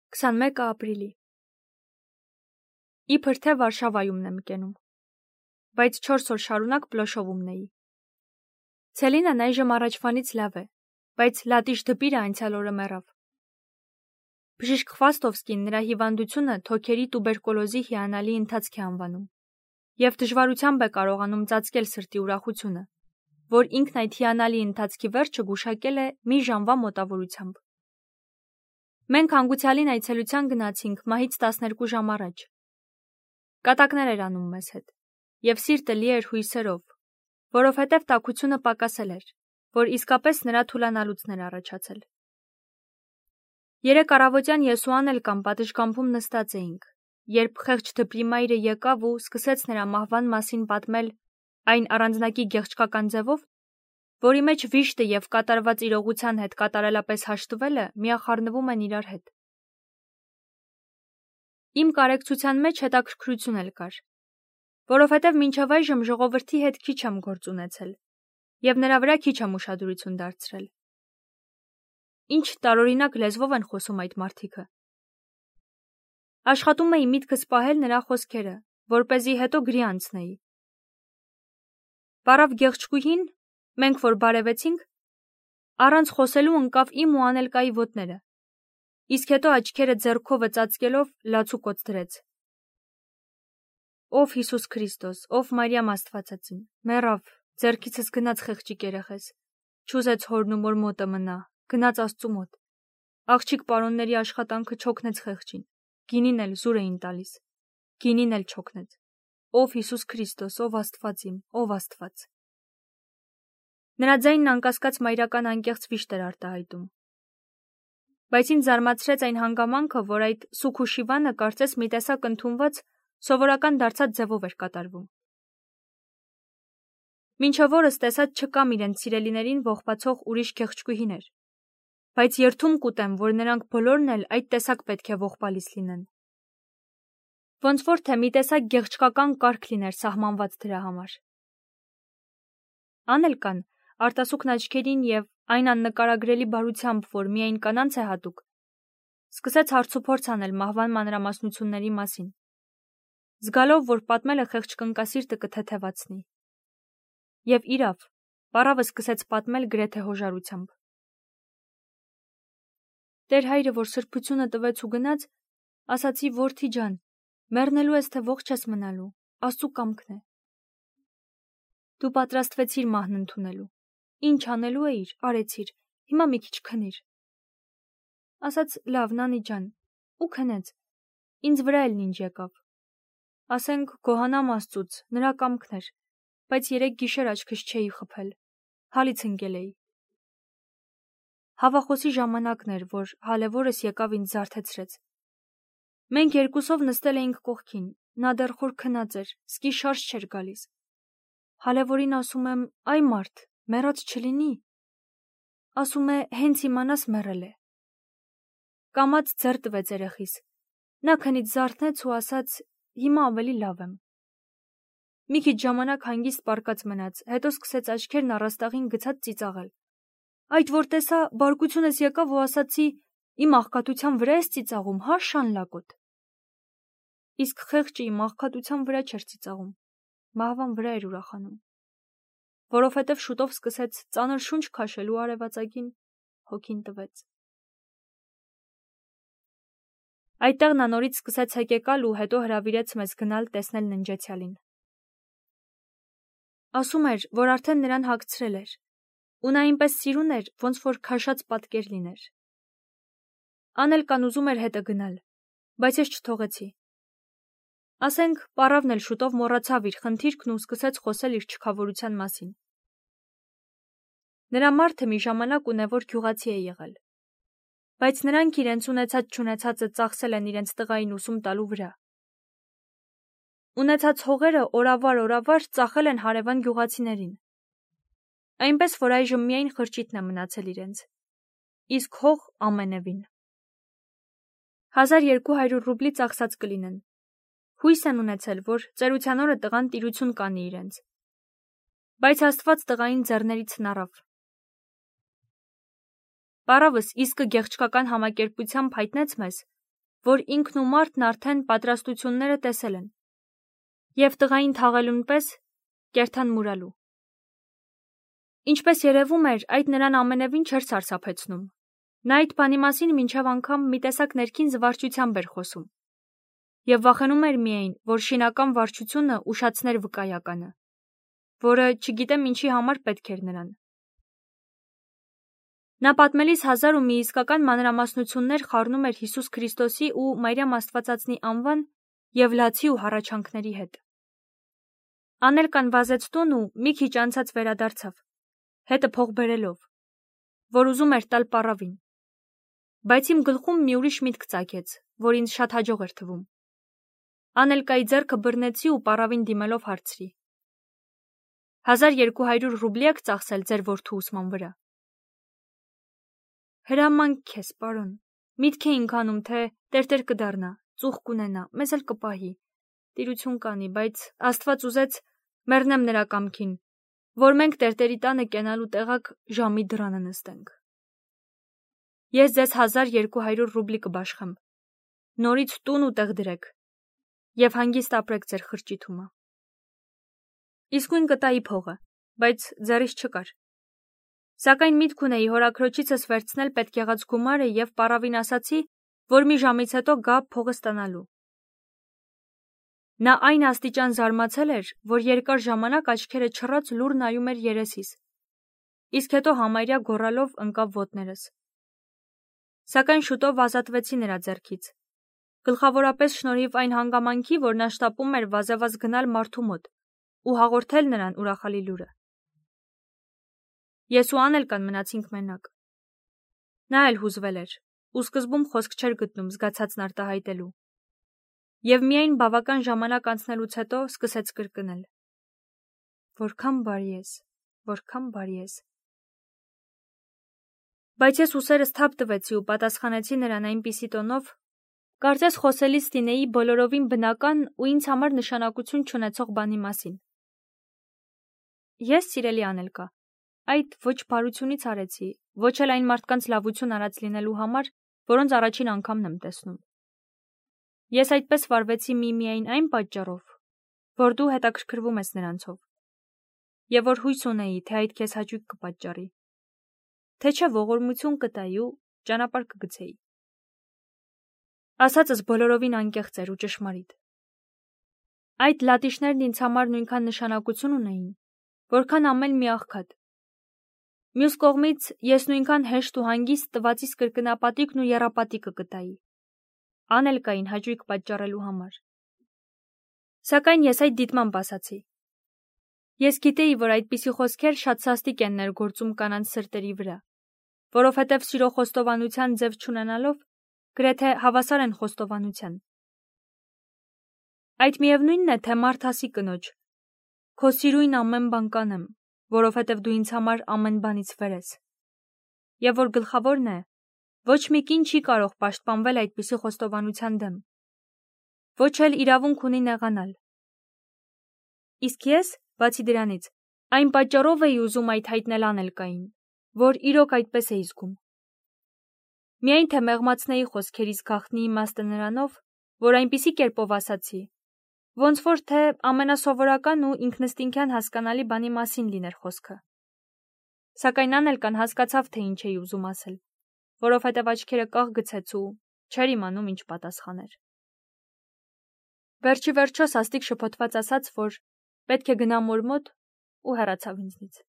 21 ապրիլի։ Իբր թե Վարշավայումն եմ կենում, բայց 4 օր շարունակ Պլոշովում էի։ Ցելինան այժմ առաջվանից լավ է, բայց լատիշ դպիրը անցյալ օրը մեռավ։ Բժիշկ Խվաստովսկին նրա հիվանդությունը թոքերի տուբերկոլոզի հիանալի ընթացք է անվանում, եւ դժվարությամբ է կարողանում ծածկել սրտի ուրախությունը, որ ինքն այդ հիանալի ընթացքի վերջը գուշակել է մի ժամվա մոտավորությամբ։ Մենք հանգուցյալին այցելության գնացինք մահից 12 ժամ առաջ։ Կատակներ էր անում մեզ հետ, եւ սիրտը լի էր հույսերով, որովհետեւ տաքությունը պակասել էր, որ իսկապես նրա թուլանալուցն էր առաջացել։ Երեկ առավոտյան ես ու Անելկան պատշգամբում նստած էինք, երբ խեղճ դպրի մայրը եկավ ու սկսեց նրա մահվան մասին պատմել այն առանձնակի գեղեցկական ձևով, որի մեջ վիշտը եւ կատարված իրողության հետ կատարելապես հաշտվելը միախառնվում են իրար հետ։ Իմ կարեկցության մեջ հետաքրքրություն էլ կար, որովհետև մինչև այժմ ժողովրդի հետ քիչ եմ գործ ունեցել եւ նրա վրա քիչ եմ ուշադրություն դարձրել։ Ինչ տարօրինակ լեզվով են խոսում այդ մարդիկը։ Աշխատում էի միտքս պահել նրա խոսքերը, որպեսզի հետո գրի անցնեի։ Բարավ գեղեցկուհին, մենք որ բարևեցինք, առանց խոսելու ընկավ իմ ու Անելկայի ոտները, իսկ հետո աչքերը ձեռքովը ծածկելով լացուկոց դրեց։ Ով Հիսուս Քրիստոս, ով Մարիամ Աստվածածին, մեռավ, ձեռքիցս գնաց խեղճիկ երեխես, չուզեց հորն ու մոր մոտը մնա, գնաց Աստծու մոտ։ Աղջիկ պարոնների աշխատանքը չօգնեց խեղճին, գինին էլ զուր էին տալիս, գինին էլ չօգնեց։ Ով Հիսուս Քրիստոս, ով Աստված իմ, ով Աստված։ Նրա ձայնն անկասկած մայրական անկեղծ վիշտ էր արտահայտում։ Բայց ինձ զարմացրեց այն հանգամանքը, որ այդ Սուքուշիվանը կարծես մի տեսակ ընդունված սովորական դարձած ձևով էր կատարվում։ Մինչև օրս տեսած չկամ իրենց սիրելիներին ողբացող ուրիշ գեղեցկուհիներ, բայց երդում կուտեմ, որ նրանք բոլորն էլ այդ տեսակ պետք է ողբալից լինեն։ Ոնց որ թե մի տեսակ գեղեցկական կարգ լիներ սահմանված դրա համար։ Անելկան, արտասուքն աչքերին եւ այն աննկարագրելի բարությամբ, որ միայն կանանց է հատուկ, սկսեց հարցուփորձ անել մահվան մանրամասնությունների մասին, զգալով, որ պատմելը խեղճ կնկասիրտը կթեթևացնի։ Եվ իրավ, պարավը սկսեց պատմել գրեթե հոժարությամբ։ Տեր հայրը, որ սրբությունը տվեց ու գնաց, ասացի, որդի ջան, մեռնելու ես թե ողջ ես մնալու, Աստծու կամքն է։ Դու պատրաստվեցիր մահն ընդունելու։ Ինչ անելու էիր, արեցիր, հիմա մի քիչ քնիր։ Ասաց, լավ, նանի ջան, ու քնեց։ Ինձ վրա էլ ինչ եկավ։ Ասենք, գոհանամ Աստծուց, նրա կամքն էր, բայց երեք գիշեր աչքս չէի խփել, հալից ընկել էի։ Հավախոսի ժամանակն էր, որ հալևորս եկավ ինձ զարթեցրեց։ Մենք երկուսով նստել էինք կողքին, նա դեռ խոր քնած էր, սկի շարժ չէր գալիս։ Հալևորին ասում եմ, այ մարդ, մեռած չլինի։ Ասում է, հենց իմանաս մեռել է։ Կամած ձեռ տվեց երեխիս։ Նա քնից զարթնեց ու ասաց, հիմա ավելի լավ եմ։ Մի քիչ ժամանակ հանգիստ պառկած մնաց, հետո սկսեց աչքերն առաստաղին գցած ծիծաղել։ Այդ որ տեսա, բարկությունս եկավ ու ասացի, իմ աղքատության վրա ես ծիծաղում, հա շան լակոտ։ Իսկ խեղճը իմ աղքատության վրա չէր ծիծաղում, մահվան վրա էր ուրախանում, որովհետև շուտով սկսեց ծանր շունչ քաշելու արևածագին հոգին տվեց։ Այդտեղ նա նորից սկսեց հեկեկալ ու հետո հրավիրեց մեզ գնալ տեսնել ննջեցյալին։ Ասում էր, որ արդեն նրան հագցրել էր, ու նա այնպես սիրուն էր, ոնց որ քաշած պատկեր լիներ։ Անելկան ուզում էր հետը գնալ, բայց ես չթողեցի։ Ասենք, պարավն էլ շուտով մոռացավ իր խնդիրքն ու սկսեց խոսել իր չքավորության մասին։ Նրա մարդը մի ժամանակ ունևոր գյուղացի է եղել, բայց նրանք իրենց ունեցած-չունեցածը ծախսել են իրենց տղային ուսում տալու վրա։ Ունեցած հողերը օրավար ծախել են հարևան գյուղացիներին։ Այնպես, որ այժմ միայն խրճիթն է մնացել իրենց, իսկ հող ամենևին։ 1200 ռուբլի ծախսած կլինեն։ Հույս են ունեցել, որ ծերության օրը տղան տիրություն կանի իրենց։ Բայց Աստված տղային ձեռներից հնարավ։ Պարավս իսկը գեղեցկական համակերպությամբ հայտնեց մեզ, որ ինքն ու մարդն արդեն պատրաստությունները տեսել են, և տղային թաղելուն պես կերթան մուրալու։ Ինչպես երևում էր, այդ նրան ամենևին չէր սարսափեցնում։ Նա այդ բանի մասին մինչև անգամ մի տեսակ ներքին զվարճությամբ էր խոսում, և վախենում էր միայն, որ շինական վարչությունը ուշացներ վկայականը, որը չգիտեմ ինչի համար պետք էր նրան։ Նա պատմելիս հազար ու մի իսկական մանրամասնություններ խառնում էր Հիսուս Քրիստոսի ու Մարիամ Աստվածածնի անվան և լացի ու հառաչանքների հետ։ Անելկան վազեց տուն ու մի քիչ անցած վերադարձավ, հետը փող բերելով, որ ուզում էր տալ պառավին։ Բայց իմ գլխում մի ուրիշ միտք ծագեց, որ ինձ շատ հաջող էր թվում։ Անելկայի ձեռքը բռնեցի ու պառավին դիմելով հարցրի. 1200 ռուբլի եք ծախսել ձեր որդու ուսման վրա։ Հրամանք քեզ, պարոն, միտք էինք անում, թե տերտեր կդառնա, ծուխ կունենա, մեզ էլ կպահի, տիրություն կանի, բայց Աստված ուզեց մեռնեմ նրա կամքին, որ մենք տերտերի տանը կենալու տեղակ ժամի դռանը նստենք։ Ես ձեզ 1200 ռուբլի կբաշխեմ, նորից տուն ու տեղ դրեք, և հանգիստ ապրեք ձեր խրճիթումը։ Իսկույն կտայի փողը, բայց ձեռիս չկար։ Սակայն միտք ունեի հորաքրոջիցս վերցնել պետք եղած գումարը և պառավին ասացի, որ մի ժամից հետո գա փողը ստանալու։ Նա այն աստիճան զարմացել էր, որ երկար ժամանակ աչքերը չռած լուռ նայում էր երեսիս, իսկ հետո համարյա գոռալով ընկավ ոտներս։ Սակայն շուտով ազատվեցի նրա ձեռքից, գլխավորապես շնորհիվ այն հանգամանքի, որ նա շտապում էր վազևազ գնալ մարդու մոտ ու հաղորդել նրան ուրախալի լուրը։ Ես ու Անելկան մնացինք մենակ։ Նա էլ հուզվել էր ու սկզբում խոսք չէր գտնում զգացածն արտահայտելու, և միայն բավական ժամանակ անցնելուց հետո սկսեց կրկնել. Որքան բարի ես, որքան բարի ես։ Բայց ես ուսերս թափ տվեցի ու պատասխանեցի նրան այնպիսի տոնով, կարծես խոսելիս լինեի բոլորովին բնական ու ինձ համար նշանակություն չունեցող բանի մասին։ Ես, սիրելի Անելկա, այդ ոչ բարությունից արեցի, ոչ էլ այն մարդկանց լավություն արած լինելու համար, որոնց առաջին անգամն եմ տեսնում։ Ես այդպես վարվեցի միմիայն այն պատճառով, որ դու հետաքրքրվում ես նրանցով, և որ հույս ունեի, թե այդ քեզ հաճույք կպատճառի, թե չէ ողորմություն կտայի ու ճանապարհ կգցեի։ Ասածս բոլորովին անկեղծ էր ու ճշմարիտ։ Այդ լատիշներն ինձ համար նույնքան նշանակություն ունեին, որքան ամեն մի աղքատ։ Մյուս կողմից ես նույնքան հեշտ ու հանգիստ տվածիս կրկնապատիկն ու եռապատիկը կտայի, Անելկային հաճույք պատճառելու համար։ Սակայն ես այդ դիտմամբ ասացի։ Ես գիտեի, որ այդպիսի խոսքեր շատ սաստիկ են ներգործում կանանց սրտերի վրա, որովհետև սիրո խոստովանության ձև չունենալով, գրեթե հավասար են խոստովանության։ Այդ միևնույնն է, թե մարդ ասի կնոջ. քո սիրույն ամեն բան կանեմ, որովհետև դու ինձ համար ամեն բանից վեր ես։ Եվ որ գլխավորն է, ոչ մի կին չի կարող պաշտպանվել այդպիսի խոստովանության դեմ, ոչ էլ իրավունք ունի նեղանալ։ Իսկ ես, բացի դրանից, այն պատճառով էի ուզում այդ հայտնել Անելկային, որ իրոք այդպես էի զգում։ Միայն թե մեղմացնեի խոսքերիս գաղտնի իմաստը նրանով, որ այնպիսի կերպով ասացի, ոնց որ թե ամենասովորական ու ինքնըստինքյան հասկանալի բանի մասին լիներ խոսքը։ Սակայն Անելկան հասկացավ, թե ինչ էի ուզում ասել, որովհետև աչքերը կաղ գցեց ու չէր իմանում ինչ պատասխաներ։ Վերջի վերջո սաստիկ շփոթված ասաց, որ պետք է գնամ օր մոտ ու հեռացավ ինձնից։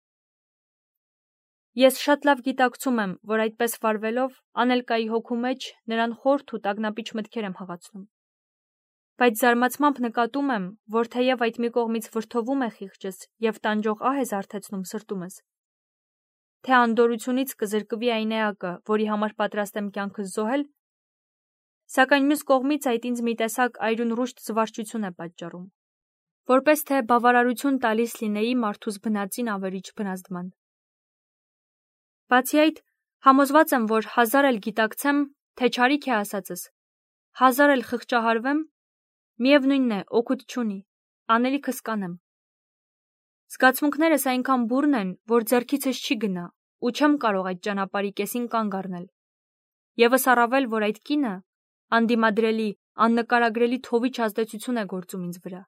Ես շատ լավ գիտակցում եմ, որ այդպես վարվելով Անելկայի հոգու մեջ նրան խորթ ու տագնապիչ մտքեր եմ հղացնում։ Բայց զարմացմամբ նկատում եմ, որ թեև այդ մի կողմից վրդովում է խիղճս և տանջող ահ է զարթեցնում սրտումս, թե անդորությունից կզրկվի այն էակը, որի համար պատրաստ եմ կյանքս զոհել, սակայն մյուս կողմից այդ ինձ մի տեսակ այրուն ռուշտ զվարճություն է պատճառում, որպես թե բավարարություն տալիս լինեի մարդուս բնածին ավերիչ բնազդման։ Բացի այդ, համոզված եմ, որ 1000 էլ գիտակցեմ, թե չարիք է ասածս, 1000 էլ խղճահարվեմ, միևնույնն է, օգուտ չունի, անելիքս կանեմ։ Զգացմունքներս այնքան բուռն են, որ ձեռքիցս չի գնա ու չեմ կարող այդ ճանապարհի կեսին կանգ առնել։ Եվս առավել, որ այդ կինը անդիմադրելի, աննկարագրելի թովիչ ազդեցություն է գործում ինձ վրա։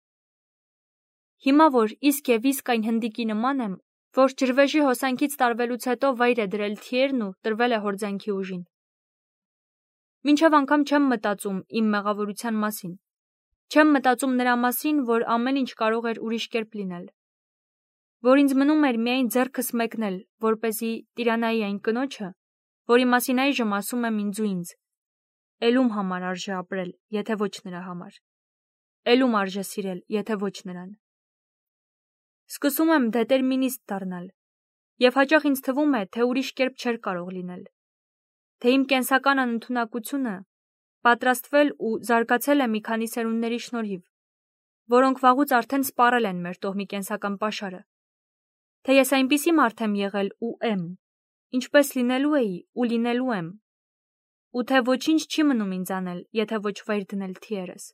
Հիմա որ իսկ եւ իսկ այն հնդիկի նման եմ, որ ջրվեժի հոսանքից տարվելուց հետո վայր է դրել թիերն ու տրվել է հորձանքի ուժին։ Մինչև անգամ չեմ մտածում իմ մեղավորության մասին։ Չեմ մտածում նրա մասին, որ ամեն ինչ կարող էր ուրիշ կերպ լինել։ Որ ինձ մնում էր միայն ձեռքս մեկնել, որպեսզի տիրանայի այն կնոջը, որի մասին այժմ ասում եմ ինձ ու ինձ. Էլում համար արժե ապրել, եթե ոչ նրա համար։ Էլում արժե սիրել, եթե ոչ նրան։ Սկսում եմ դետերմինիստ դառնալ, եւ հաճախ ինձ թվում է, թե ուրիշ կերպ չէր կարող լինել, թե իմ կենսական անընդունակությունը պատրաստվել ու զարգացել է մի քանի սերունդների շնորհիվ, որոնք վաղուց արդեն սպառել են մեր տոհմի կենսական պաշարը, թե ես այնպիսի մարդ եմ եղել ու եմ, ինչպես լինելու էի ու լինելու եմ, ու թե ոչինչ չի մնում ինձ անել, եթե ոչ վայր դնել թիերս։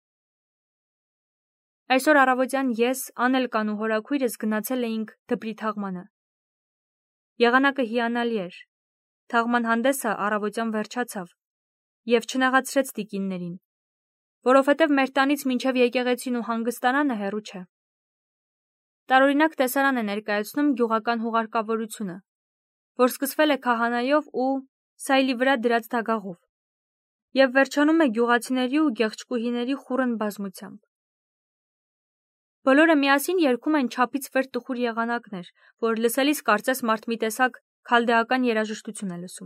Այսօր առավոտյան ես, Անելկան ու հորաքույրս գնացել էինք դպրի թաղմանը։ Եղանակը հիանալի էր։ Թաղման հանդեսը առավոտյան վերջացավ եւ չնեղացրեց տիկիններին, որովհետեւ մեր տանից մինչև եկեղեցին ու հանգստարանը հեռու չէ։ Տարօրինակ տեսարան է ներկայացնում գյուղական հուղարկավորությունը, որ սկսվել է քահանայով ու սայլի վրա դրած դագաղով եւ վերջանում է գյուղացիների ու գեղչկուհիների խուռն բազմությամբ։ Բոլորը միասին երգում են չափից վեր տխուր եղանակներ, որ լսելիս կարծես մարդ մի տեսակ քալդեական երաժշտություն է լսում։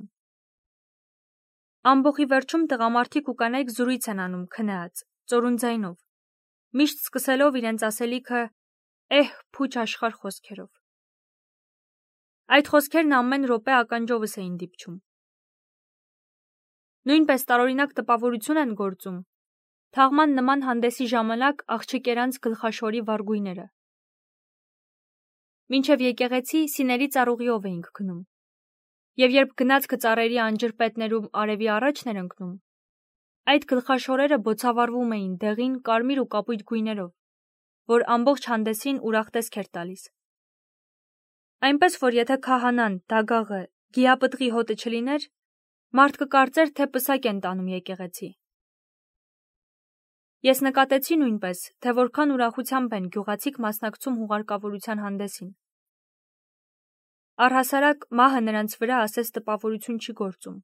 Ամբոխի վերջում տղամարդիկ ու կանայք զրույց են անում քնած, ծորուն ձայնով, միշտ սկսելով իրենց ասելիքը փուչ աշխարհ խոսքերով։ Այդ խոսքերն ամեն րոպե ականջովս էին դիպչում։ Նույնպես տարօրինակ տպավորություն են գործում թաղման նման հանդեսի ժամանակ աղջիկերանց գլխաշորի վարգույները։ Մինչև եկեղեցի սիների ծառուղիով էինք գնում, եւ երբ գնացքը ծառերի անջրպետներում արևի առաջն էր ընկնում, այդ գլխաշորերը բոցավառվում էին դեղին, կարմիր ու կապույտ գույներով, որ ամբողջ հանդեսին ուրախ տեսք էր տալիս։ Այնպես որ եթե քահանան, դագաղը, գիապտղի հոտը չլիներ, մարդ կկարծեր, թե պսակ են տանում եկեղեցի։ Ես նկատեցի նույնպես, թե որքան ուրախությամբ են գյուղացիք մասնակցում հուղարկավորության հանդեսին։ Առհասարակ մահը նրանց վրա ասես տպավորություն չի գործում։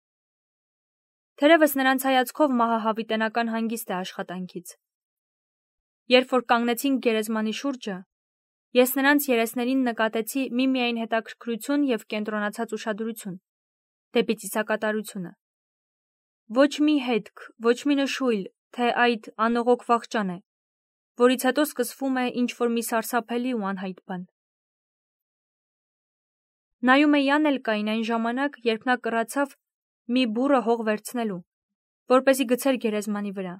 Թերևս նրանց հայացքով մահը հավիտենական հանգիստ է աշխատանքից։ Երբ որ կանգնեցինք գերեզմանի շուրջը, ես նրանց երեսներին նկատեցի միմիայն հետաքրքրություն եւ կենտրոնացած ուշադրություն դեպի ծիսակատարությունը։ Ոչ մի հետք, ոչ մի նշույլ, թե այդ անողոք վախճան է, որից հետո սկսվում է ինչ-որ մի սարսափելի ու անհայտ բան։ Նայում էի Անելկային այն ժամանակ, երբ նա կռացավ մի բուռը հող վերցնելու, որպեսզի գցեր գերեզմանի վրա։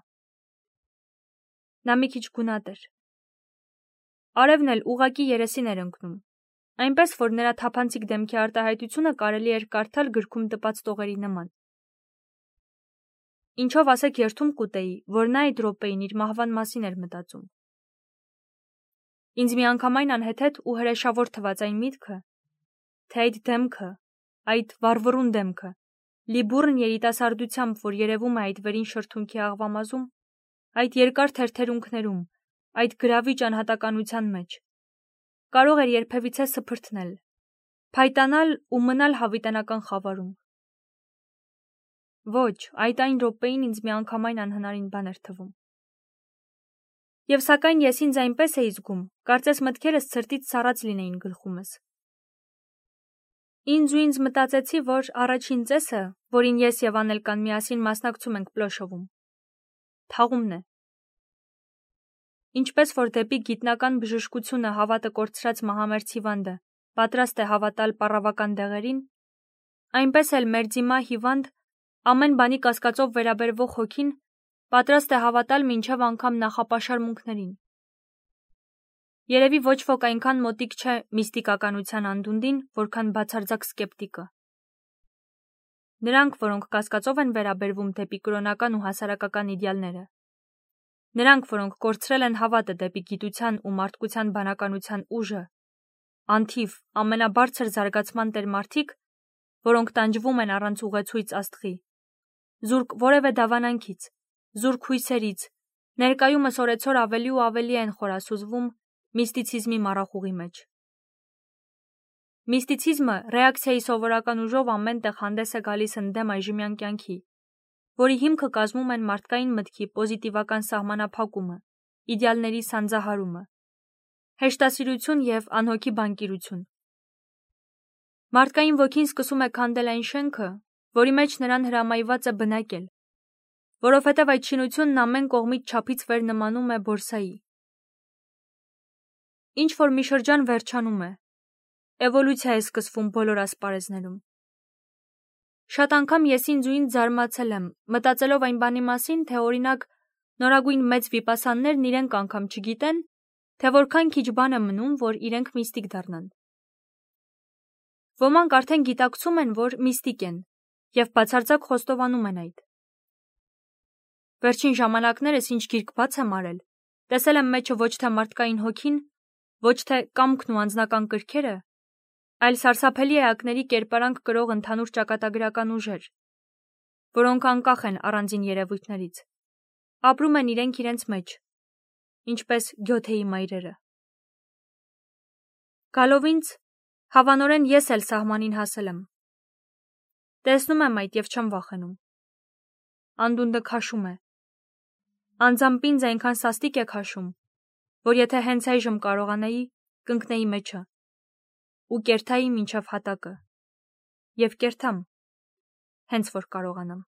Նա մի քիչ գունատ էր։ Արևն էլ ուղղակի երեսին էր ընկնում, այնպես որ նրա թափանցիկ դեմքի արտահայտությունը կարելի էր կարդալ գրքում տպած տողերի նման։ Ինչով ասեք երթում կուտեի, որ նա այդ րոպեին իր մահվան մասին էր մտածում։ Ինձ միանգամայն անհեթեթ ու հրեշավոր թվաց այն միտքը, թե այդ դեմքը, այդ վառվռուն դեմքը, լի բուռն երիտասարդությամբ, որ երևում է այդ վերին շրթունքի աղվամազում, այդ երկար թերթերունքներում, այդ գրավիչ անհատականության մեջ, կարող էր երբևիցե սփրթնել, փայտանալ ու մնալ հավիտենական խավարում։ Ոչ, այդ այն րոպեին ինձ միանգամայն անհնարին բան էր թվում։ Եվ սակայն ես ինձ այնպես էի զգում, կարծես մտքերս ցրտից սառած լինեին գլխումս։ Ինձ մտածեցի, որ առաջին ծեսը, որին ես եւ Անելկան միասին մասնակցում ենք Պլոշովում, թաղումն է։ Ինչպես որ դեպի գիտնական բժշկությունը հավատը կորցրած մահամերձ հիվանդը պատրաստ է հավատալ պառավական դեղերին, այնպես էլ մեր դիմա հիվանդ ամեն բանի կասկածով վերաբերվող հոգին պատրաստ է հավատալ մինչև անգամ նախապաշար մունքներին։ Երևի ոչ ոք այնքան մոտիկ չէ միստիկականության անդունդին, որքան բացարձակ սկեպտիկը։ Նրանք, որոնք կասկածով են վերաբերվում դեպի կրոնական ու հասարակական իդեալները, նրանք, որոնք կորցրել են հավատը դեպի գիտության ու մարդկության բանականության ուժը, անթիվ, ամենաբարձր զարգացման տեր մարդիկ, որոնք տանջվում են առանց ուղեցույց աստղի, զուրկ որևէ դավանանքից, զուրկ հույսերից, ներկայումս օրեցօր ավելի ու ավելի են խորասուզվում միստիցիզմի մառախուղի մեջ։ Միստիցիզմը ռեակցիայի սովորական ուժով ամեն տեղ հանդես է գալիս ընդդեմ այժմյան կյանքի, որի հիմքը կազմում են մարդկային մտքի պոզիտիվական սահմանափակումը, իդեալների սանձահարումը, հեշտասիրություն և անհոգի բանկիրություն։ Մարդկային ոգին սկսում է քանդել այն շենքը, որի մեջ նրան հրամայված է բնակել, որովհետև այդ շինությունն ամեն կողմից չափից վեր նմանում է բորսայի։ Ինչ որ մի շրջան վերջանում է, էվոլյուցիա է սկսվում բոլոր ասպարեզներում։ Շատ անգամ ես ինձ ու ինձ զարմացել եմ, մտածելով այն բանի մասին, թե օրինակ նորագույն մեծ վիպասաններն իրենք անգամ չգիտեն, թե որքան քիչ բան է մնում, որ իրենք միստիկ դառնան։ Ոմանք արդեն գիտակցում են, որ միստիկ են, և բացարձակ խոստովանում են այդ։ Վերջին ժամանակներս ինչ գիրք բաց եմ արել, տեսել եմ մեջը ոչ թե մարդկային հոգին, ոչ թե կամքն ու անձնական կրքերը, այլ սարսափելի էակների կերպարանք կրող ընդհանուր ճակատագրական ուժեր, որոնք անկախ են առանձին երևույթներից, ապրում են իրենց մեջ, ինչպես Գյոթեի մայրերը։ Գալով ինձ, հավանորեն ես էլ սահմանին հասել եմ։ Տեսնում եմ այդ և չեմ վախենում։ Անդունդը քաշում է։ Անձամբ ինձ այնքան սաստիկ է քաշում, որ եթե հենց այժմ կարողանայի, կընկնեի մեջը ու կերթայի մինչև հատակը, և կերթամ, հենց որ կարողանամ։